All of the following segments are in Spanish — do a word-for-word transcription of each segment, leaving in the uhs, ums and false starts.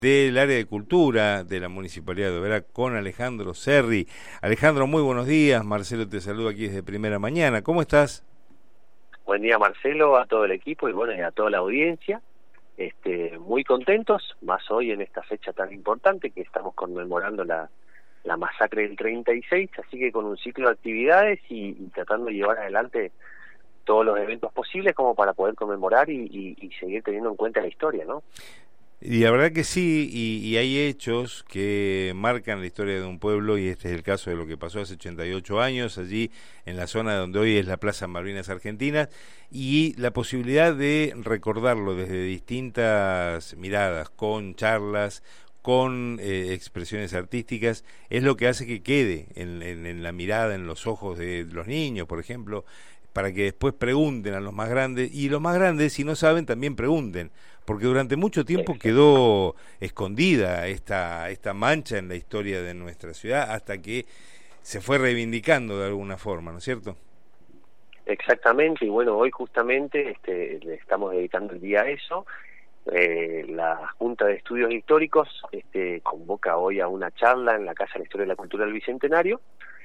del área de cultura de la Municipalidad de Oberá con Alejandro Serri. Alejandro, muy buenos días. Marcelo te saluda aquí desde Primera Mañana. ¿Cómo estás? Buen día, Marcelo, a todo el equipo y bueno, y a toda la audiencia. Este, muy contentos, más hoy en esta fecha tan importante que estamos conmemorando la, la masacre del treinta y seis, así que con un ciclo de actividades y, y tratando de llevar adelante todos los eventos posibles como para poder conmemorar y, y, y seguir teniendo en cuenta la historia, ¿no? Y la verdad que sí, y, y hay hechos que marcan la historia de un pueblo, y este es el caso de lo que pasó hace ochenta y ocho años, allí en la zona donde hoy es la Plaza Malvinas Argentinas, y la posibilidad de recordarlo desde distintas miradas, con charlas, con eh, expresiones artísticas, es lo que hace que quede en, en, en la mirada, en los ojos de los niños, por ejemplo, para que después pregunten a los más grandes, y los más grandes, si no saben, también pregunten, porque durante mucho tiempo quedó escondida esta, esta mancha en la historia de nuestra ciudad, hasta que se fue reivindicando de alguna forma, ¿no es cierto? Exactamente, y bueno, hoy justamente este, le estamos dedicando el día a eso. Eh, la Junta de Estudios Históricos este, convoca hoy a una charla en la Casa de la Historia y la Cultura del Bicentenario.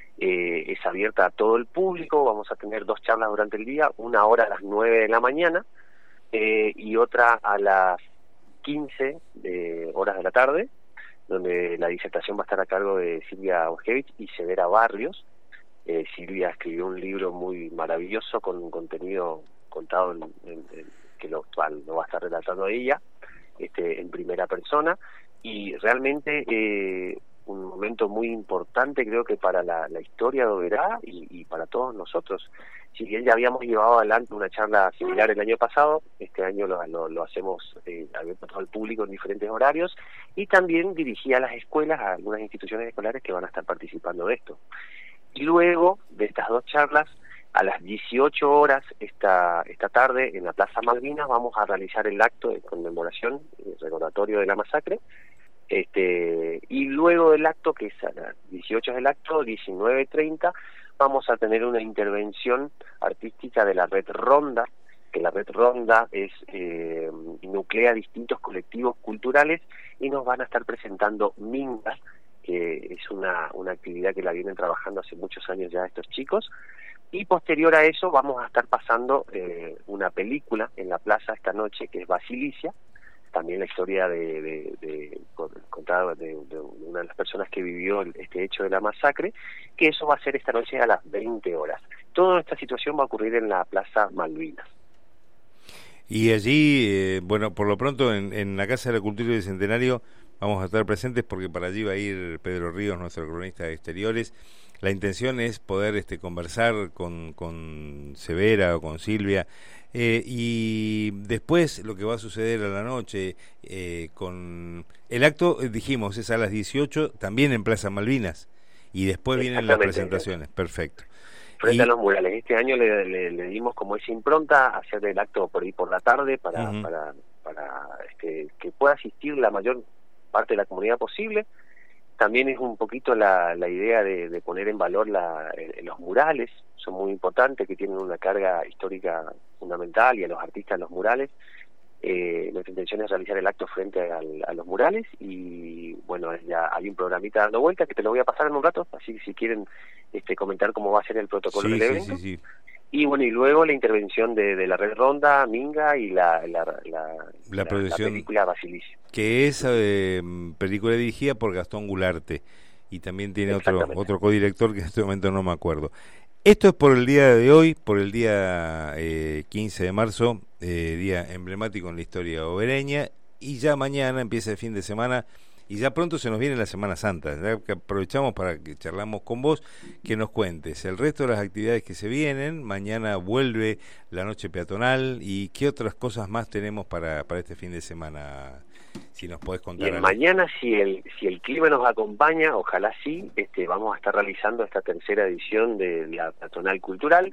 Eh, es abierta a todo el público, vamos a tener dos charlas durante el día, una hora a las nueve de la mañana eh, y otra a las quince de horas de la tarde, donde la disertación va a estar a cargo de Silvia Ojevich y Severa Barrios. Eh, Silvia escribió un libro muy maravilloso con un contenido contado en, en, en, que lo, lo va a estar relatando ella este, en primera persona, y realmente eh, un momento muy importante creo que para la, la historia de Oberá y, y para todos nosotros. Si bien ya habíamos llevado adelante una charla similar el año pasado, este año lo, lo, lo hacemos eh, abierto a todo el público en diferentes horarios, y también dirigía a las escuelas, a algunas instituciones escolares que van a estar participando de esto. Y luego de estas dos charlas, a las dieciocho horas esta, esta tarde en la Plaza Malvinas vamos a realizar el acto de conmemoración, el recordatorio de la masacre. Este, y luego del acto, que es a las dieciocho del acto, diecinueve treinta, vamos a tener una intervención artística de la Red Ronda, que la Red Ronda es eh, nuclea distintos colectivos culturales y nos van a estar presentando mingas, que es una, una actividad que la vienen trabajando hace muchos años ya estos chicos. Y posterior a eso vamos a estar pasando eh, una película en la plaza esta noche, que es Basilicia, también la historia de, de, de contada de, de una de las personas que vivió este hecho de la masacre, que eso va a ser esta noche a las veinte horas. Toda esta situación va a ocurrir en la Plaza Malvinas. Y allí, eh, bueno, por lo pronto en, en la Casa de la Cultura del Bicentenario vamos a estar presentes, porque para allí va a ir Pedro Ríos, nuestro cronista de exteriores. La intención es poder este, conversar con, con Severa o con Silvia, eh, y después lo que va a suceder a la noche eh, con el acto, eh, dijimos, es a las dieciocho, también en Plaza Malvinas, y después vienen las presentaciones. Perfecto. Frente y, a los murales, este año le, le, le dimos como esa impronta, hacer el acto por ahí por la tarde para, uh-huh. para, para este, que pueda asistir la mayor parte de la comunidad posible. También es un poquito la, la idea de, de poner en valor la, eh, los murales, son muy importantes, que tienen una carga histórica fundamental, y a los artistas los murales. Eh, nuestra intención es realizar el acto frente al, a los murales, y bueno, ya hay un programita dando vuelta que te lo voy a pasar en un rato, así que si quieren este, comentar cómo va a ser el protocolo sí, del evento. Sí, sí, sí. Y bueno, y luego la intervención de, de la Red Ronda, Minga, y la, la, la, la, la, la película Basilicia. Que es eh, película dirigida por Gastón Gularte, y también tiene otro otro codirector que en este momento no me acuerdo. Esto es por el día de hoy, por el día eh, quince de marzo, eh, día emblemático en la historia obereña, y ya mañana empieza el fin de semana. Y ya pronto se nos viene la Semana Santa, ya que aprovechamos para que charlamos con vos, que nos cuentes el resto de las actividades que se vienen. Mañana vuelve la noche peatonal, y qué otras cosas más tenemos para, para este fin de semana, si nos podés contar. Bien, mañana, si el si el clima nos acompaña, ojalá sí, este, vamos a estar realizando esta tercera edición de la peatonal cultural.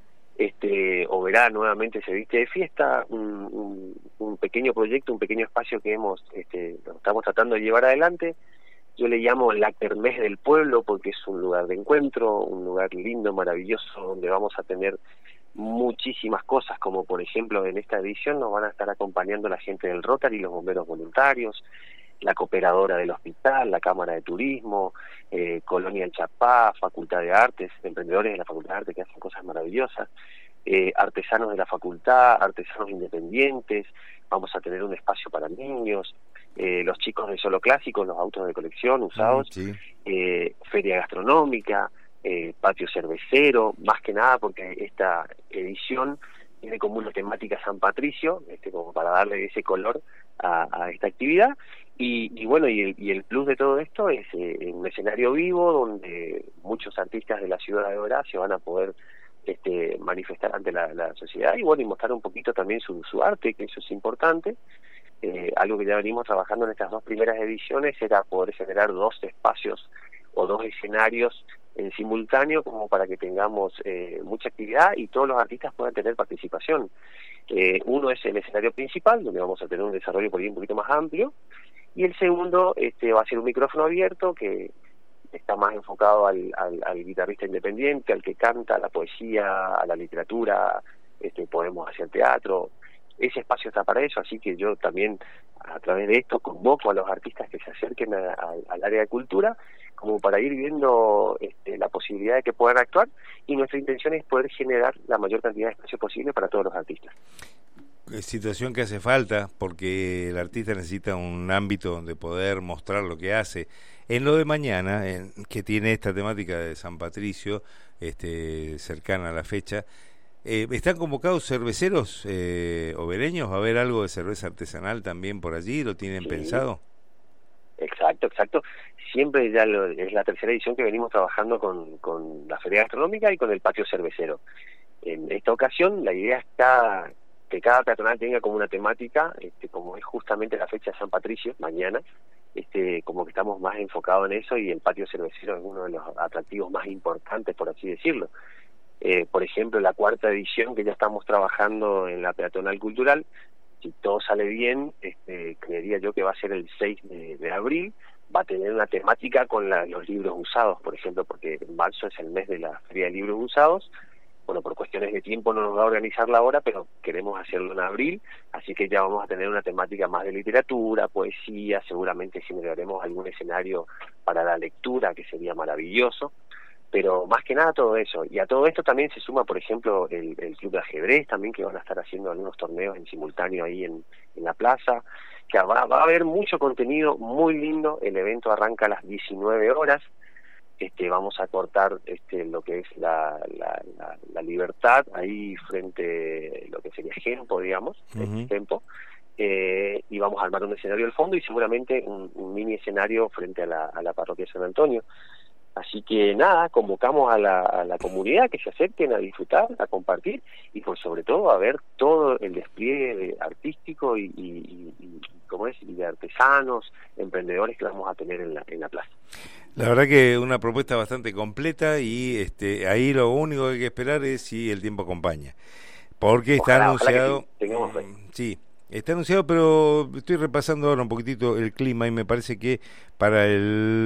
Este, Oberá nuevamente se viste de fiesta, un, un, un pequeño proyecto, un pequeño espacio que hemos este, estamos tratando de llevar adelante. Yo le llamo la kermés del pueblo, porque es un lugar de encuentro, un lugar lindo, maravilloso, donde vamos a tener muchísimas cosas, como por ejemplo en esta edición nos van a estar acompañando la gente del Rotary y los bomberos voluntarios. la Cooperadora del Hospital, la Cámara de Turismo, eh, Colonia El Chapá, Facultad de Artes, emprendedores de la Facultad de Artes que hacen cosas maravillosas, eh, artesanos de la facultad, artesanos independientes, vamos a tener un espacio para niños, eh, los chicos de Solo Clásico, los autos de colección usados, Mm, sí. eh, feria gastronómica, eh, patio cervecero, más que nada porque esta edición tiene como una temática San Patricio, este, como para darle ese color a, a esta actividad, y, y bueno, y el, y el plus de todo esto es eh, un escenario vivo donde muchos artistas de la ciudad de Horacio van a poder este, manifestar ante la, la sociedad y bueno, y mostrar un poquito también su, su arte, que eso es importante. Eh, algo que ya venimos trabajando en estas dos primeras ediciones era poder generar dos espacios o dos escenarios en simultáneo como para que tengamos eh, mucha actividad y todos los artistas puedan tener participación. Eh, uno es el escenario principal, donde vamos a tener un desarrollo por ahí un poquito más amplio, y el segundo este, va a ser un micrófono abierto que está más enfocado al, al, al guitarrista independiente, al que canta, a la poesía, a la literatura, este, podemos hacer teatro. Ese espacio está para eso, así que yo también a través de esto convoco a los artistas que se acerquen a, a, al área de cultura como para ir viendo este, la posibilidad de que puedan actuar, y nuestra intención es poder generar la mayor cantidad de espacio posible para todos los artistas. Situación que hace falta porque el artista necesita un ámbito donde poder mostrar lo que hace. En lo de mañana, en, que tiene esta temática de San Patricio, este, cercana a la fecha, eh, ¿están convocados cerveceros eh, obereños? ¿Va a haber algo de cerveza artesanal también por allí? ¿Lo tienen Sí. pensado? Exacto, exacto. Siempre ya lo, es la tercera edición que venimos trabajando con, con la Feria Gastronómica y con el patio cervecero. En esta ocasión la idea está que cada peatonal tenga como una temática, este, como es justamente la fecha de San Patricio, mañana, este, como que estamos más enfocados en eso, y el patio cervecero es uno de los atractivos más importantes, por así decirlo. Eh, por ejemplo, la cuarta edición que ya estamos trabajando en la Peatonal Cultural, si todo sale bien, este, creería yo que va a ser el seis de, de abril, va a tener una temática con la, los libros usados, por ejemplo, porque en marzo es el mes de la Feria de Libros Usados. Bueno, por cuestiones de tiempo no nos va a organizar la hora, pero queremos hacerlo en abril, así que ya vamos a tener una temática más de literatura, poesía, seguramente generaremos algún escenario para la lectura, que sería maravilloso, pero más que nada todo eso. Y a todo esto también se suma, por ejemplo, el, el Club de Ajedrez también, que van a estar haciendo algunos torneos en simultáneo ahí en, en la plaza, que va, va a haber mucho contenido muy lindo. El evento arranca a las diecinueve horas. Este, vamos a cortar este, lo que es la, la, la, la Libertad, ahí frente a lo que sería Gempo, digamos, uh-huh. Gempo, eh, y vamos a armar un escenario al fondo y seguramente un, un mini escenario frente a la, a la parroquia de San Antonio. Así que nada, convocamos a la, a la comunidad que se acerquen a disfrutar, a compartir y por sobre todo a ver todo el despliegue artístico y, y, y, y ¿cómo es? Y de artesanos, emprendedores que vamos a tener en la, en la plaza. La verdad que una propuesta bastante completa, y este ahí lo único que hay que esperar es si el tiempo acompaña, porque está ojalá, anunciado ojalá que tengamos fe. Sí, está anunciado, pero estoy repasando ahora un poquitito el clima y me parece que para el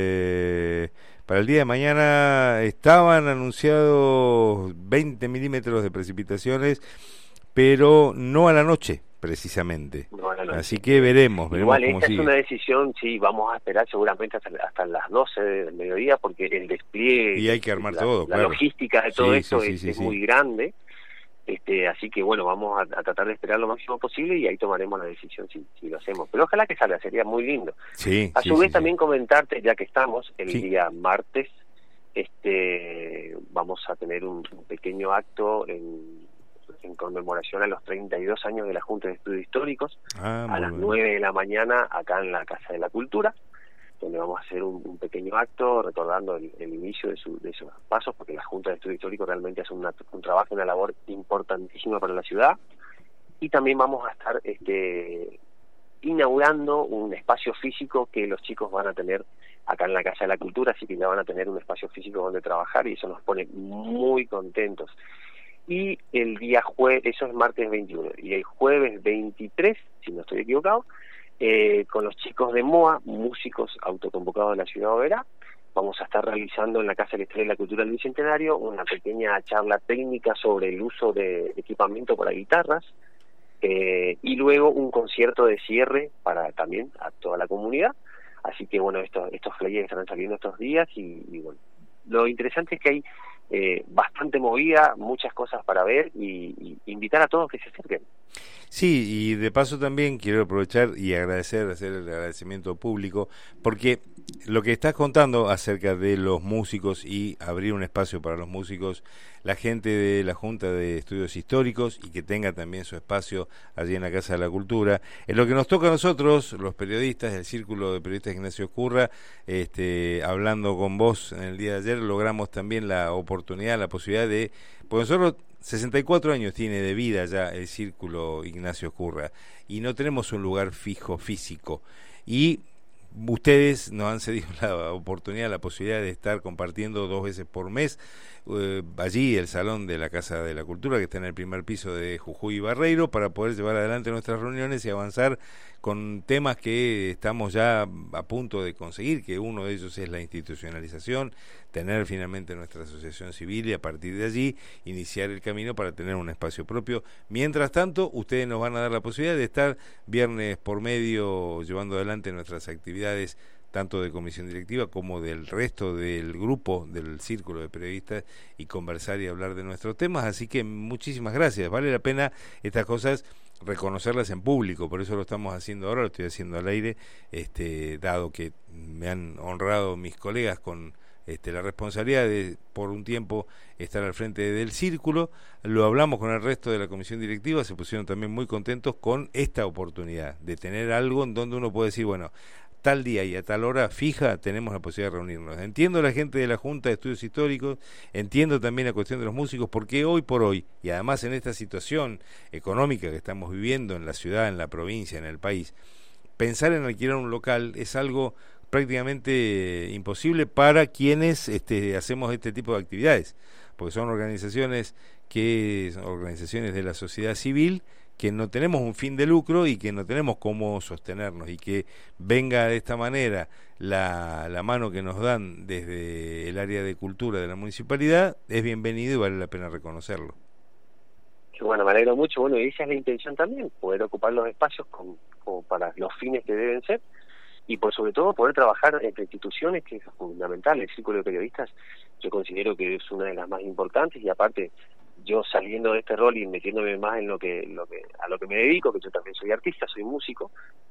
eh, para el día de mañana estaban anunciados veinte milímetros de precipitaciones, pero no a la noche precisamente. No, no, no. Así que veremos, veremos Igual cómo esta sigue. es una decisión, sí, vamos a esperar seguramente hasta, hasta las doce del mediodía, porque el despliegue y hay que armar la, todo, la claro. logística de todo sí, esto sí, es, sí, es sí. muy grande, este, así que bueno, vamos a, a tratar de esperar lo máximo posible y ahí tomaremos la decisión si, si lo hacemos, pero ojalá que salga, sería muy lindo. Sí, a sí, su vez sí, también sí. comentarte, ya que estamos, el sí. día martes, este, vamos a tener un, un pequeño acto en en conmemoración a los treinta y dos años de la Junta de Estudios Históricos, ah, a las bien. nueve de la mañana acá en la Casa de la Cultura, donde vamos a hacer un, un pequeño acto recordando el, el inicio de, su, de esos pasos, porque la Junta de Estudios Históricos realmente hace una, un trabajo, una labor importantísima para la ciudad, y también vamos a estar este, inaugurando un espacio físico que los chicos van a tener acá en la Casa de la Cultura, así que ya van a tener un espacio físico donde trabajar y eso nos pone muy contentos. Y el día jueves, eso es martes veintiuno, y el jueves veintitrés, si no estoy equivocado, eh, con los chicos de M O A, músicos autoconvocados de la ciudad de Oberá, vamos a estar realizando en la Casa de la Historia y la Cultura del Bicentenario una pequeña charla técnica sobre el uso de equipamiento para guitarras, eh, y luego un concierto de cierre para también a toda la comunidad. Así que bueno, estos, estos flyers estarán saliendo estos días y, y bueno, lo interesante es que hay eh, bastante movida, muchas cosas para ver y, y invitar a todos que se acerquen. Sí, y de paso también quiero aprovechar y agradecer, hacer el agradecimiento público, porque lo que estás contando acerca de los músicos y abrir un espacio para los músicos, la gente de la Junta de Estudios Históricos y que tenga también su espacio allí en la Casa de la Cultura, es lo que nos toca a nosotros, los periodistas, el Círculo de Periodistas Ignacio Ezcurra, este, hablando con vos en el día de ayer, logramos también la oportunidad, la posibilidad de, porque nosotros sesenta y cuatro años tiene de vida ya el Círculo Ignacio Ezcurra y no tenemos un lugar fijo físico, y ustedes nos han cedido la oportunidad, la posibilidad de estar compartiendo dos veces por mes eh, allí el Salón de la Casa de la Cultura, que está en el primer piso de Jujuy y Barreiro, para poder llevar adelante nuestras reuniones y avanzar con temas que estamos ya a punto de conseguir, que uno de ellos es la institucionalización, tener finalmente nuestra asociación civil y a partir de allí iniciar el camino para tener un espacio propio. Mientras tanto, ustedes nos van a dar la posibilidad de estar viernes por medio llevando adelante nuestras actividades, tanto de comisión directiva como del resto del grupo del Círculo de Periodistas, y conversar y hablar de nuestros temas. Así que muchísimas gracias. Vale la pena estas cosas reconocerlas en público, por eso lo estamos haciendo ahora, lo estoy haciendo al aire, este, dado que me han honrado mis colegas con este, la responsabilidad de por un tiempo estar al frente del círculo. Lo hablamos con el resto de la comisión directiva, se pusieron también muy contentos con esta oportunidad de tener algo en donde uno puede decir, bueno, tal día y a tal hora fija tenemos la posibilidad de reunirnos. Entiendo a la gente de la Junta de Estudios Históricos, entiendo también la cuestión de los músicos, porque hoy por hoy, y además en esta situación económica que estamos viviendo en la ciudad, en la provincia, en el país, pensar en alquilar un local es algo prácticamente imposible para quienes este, hacemos este tipo de actividades, porque son organizaciones que son organizaciones de la sociedad civil, que no tenemos un fin de lucro y que no tenemos cómo sostenernos, y que venga de esta manera la, la mano que nos dan desde el área de cultura de la municipalidad es bienvenido y vale la pena reconocerlo. Bueno, me alegro mucho. Bueno, y esa es la intención también, poder ocupar los espacios con, con para los fines que deben ser, y por sobre todo poder trabajar entre instituciones, que es fundamental. El Círculo de Periodistas yo considero que es una de las más importantes, y aparte yo saliendo de este rol y metiéndome más en lo que, lo que a lo que me dedico, que yo también soy artista, soy músico,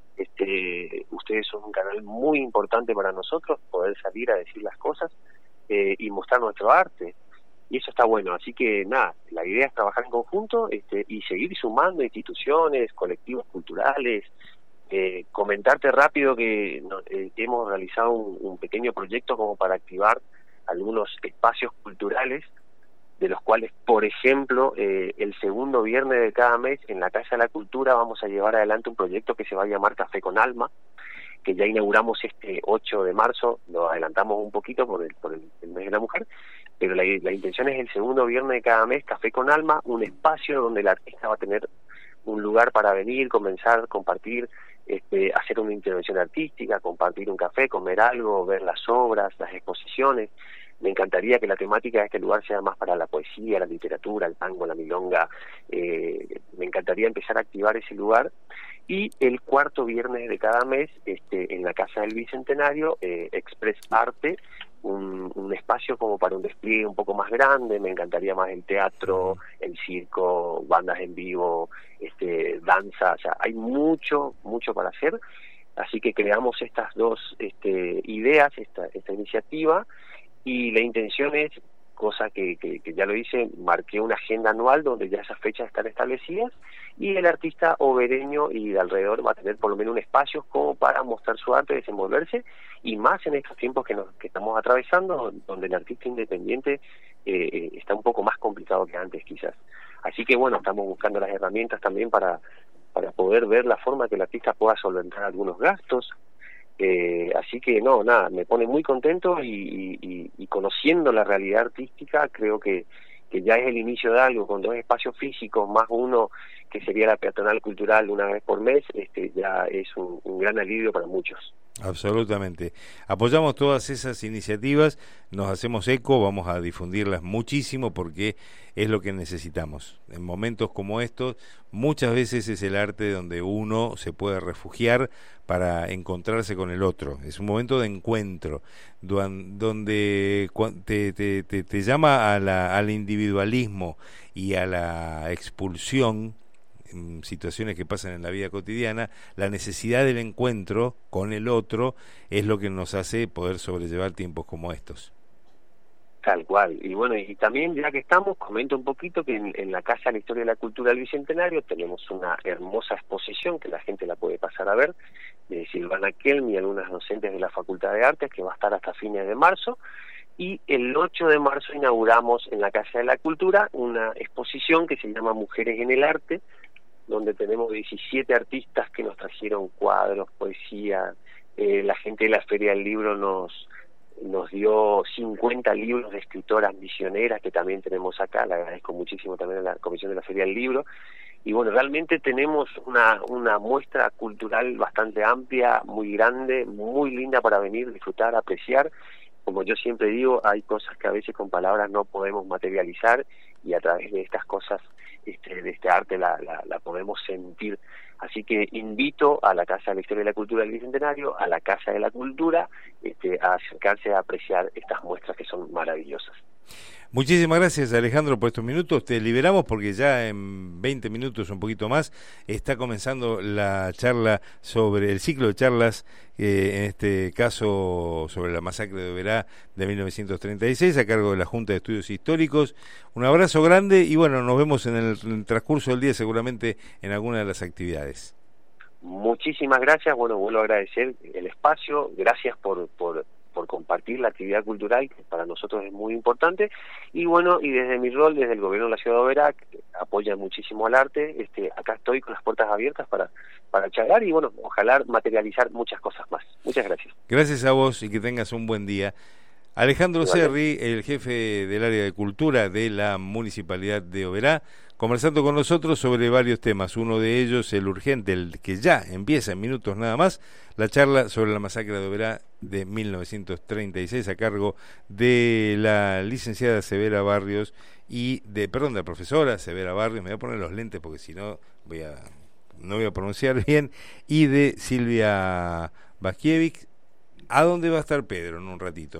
este, ustedes son un canal muy importante para nosotros, poder salir a decir las cosas eh, y mostrar nuestro arte, y eso está bueno. Así que nada, la idea es trabajar en conjunto este, y seguir sumando instituciones, colectivos culturales. Eh, comentarte rápido que no, eh, hemos realizado un, un pequeño proyecto como para activar algunos espacios culturales, de los cuales, por ejemplo, eh, el segundo viernes de cada mes en la Casa de la Cultura vamos a llevar adelante un proyecto que se va a llamar Café con Alma, que ya inauguramos este ocho de marzo, lo adelantamos un poquito por el, por el, el mes de la mujer, pero la, la intención es el segundo viernes de cada mes, Café con Alma, un espacio donde el artista va a tener un lugar para venir, comenzar, compartir, este, hacer una intervención artística, compartir un café, comer algo, ver las obras, las exposiciones. Me encantaría que la temática de este lugar sea más para la poesía, la literatura, el tango, la milonga. Eh, me encantaría empezar a activar ese lugar. Y el cuarto viernes de cada mes, este, en la Casa del Bicentenario, eh, Express Arte, un, un espacio como para un despliegue un poco más grande. Me encantaría más el teatro, el circo, bandas en vivo, este, danza. O sea, hay mucho, mucho para hacer. Así que creamos estas dos este, ideas, esta, esta iniciativa. Y la intención es, cosa que, que, que ya lo hice, marqué una agenda anual donde ya esas fechas están establecidas, y el artista obereño y de alrededor va a tener por lo menos un espacio como para mostrar su arte, desenvolverse, y más en estos tiempos que, nos, que estamos atravesando, donde el artista independiente eh, está un poco más complicado que antes quizás. Así que bueno, estamos buscando las herramientas también para, para poder ver la forma que el artista pueda solventar algunos gastos. Eh, así que no, nada, me pone muy contento y, y, y conociendo la realidad artística creo que, que ya es el inicio de algo, con dos espacios físicos más uno que sería la peatonal cultural una vez por mes, este ya es un, un gran alivio para muchos. Absolutamente. Apoyamos todas esas iniciativas, nos hacemos eco, vamos a difundirlas muchísimo porque es lo que necesitamos. En momentos como estos, muchas veces es el arte donde uno se puede refugiar para encontrarse con el otro. Es un momento de encuentro, donde te, te, te, te llama a la, al individualismo y a la expulsión, en situaciones que pasan en la vida cotidiana. La necesidad del encuentro con el otro es lo que nos hace poder sobrellevar tiempos como estos. Tal cual. Y bueno, y también ya que estamos, comento un poquito que en, en la Casa de la Historia y la Cultura del Bicentenario tenemos una hermosa exposición que la gente la puede pasar a ver, de Silvana Kelm y algunas docentes de la Facultad de Artes, que va a estar hasta fines de marzo. Y el ocho de marzo inauguramos en la Casa de la Cultura una exposición que se llama Mujeres en el Arte, donde tenemos diecisiete artistas que nos trajeron cuadros, poesía. Eh, la gente de la Feria del Libro nos nos dio cincuenta libros de escritoras misioneras que también tenemos acá. Le agradezco muchísimo también a la Comisión de la Feria del Libro. Y bueno, realmente tenemos una, una muestra cultural bastante amplia, muy grande, muy linda para venir, disfrutar, apreciar. Como yo siempre digo, hay cosas que a veces con palabras no podemos materializar y a través de estas cosas, este, de este arte, la, la, la podemos sentir. Así que invito a la Casa de la Historia y la Cultura del Bicentenario, a la Casa de la Cultura, este, a acercarse a apreciar estas muestras que son maravillosas. Muchísimas gracias, Alejandro, por estos minutos. Te liberamos porque ya en veinte minutos, un poquito más, está comenzando la charla sobre el ciclo de charlas, eh, en este caso sobre la masacre de Oberá de mil novecientos treinta y seis, a cargo de la Junta de Estudios Históricos. Un abrazo grande y bueno, nos vemos en el, en el transcurso del día seguramente en alguna de las actividades. Muchísimas gracias. Bueno, vuelvo a agradecer el espacio. Gracias por... por por compartir la actividad cultural, que para nosotros es muy importante, y bueno, y desde mi rol, desde el gobierno de la ciudad de Oberá, que apoya muchísimo al arte, este, acá estoy con las puertas abiertas para, para charlar y bueno, ojalá materializar muchas cosas más. Muchas gracias. Gracias a vos y que tengas un buen día. Alejandro Serri, el jefe del área de cultura de la Municipalidad de Oberá, conversando con nosotros sobre varios temas. Uno de ellos, el urgente, el que ya empieza en minutos nada más, la charla sobre la masacre de Oberá de mil novecientos treinta y seis a cargo de la licenciada Severa Barrios y de, perdón, de la profesora Severa Barrios, me voy a poner los lentes porque si no voy a no voy a pronunciar bien, y de Silvia Baskiewicz, a dónde va a estar Pedro en un ratito.